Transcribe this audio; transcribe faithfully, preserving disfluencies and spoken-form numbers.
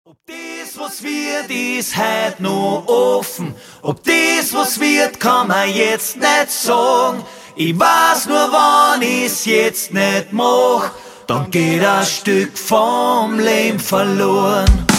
Ob das, was wird, ist heut noch offen. Ob das, was wird, kann man jetzt nicht sagen. Ich weiß nur, wann ich's jetzt nicht mach, dann geht ein Stück vom Leben verloren.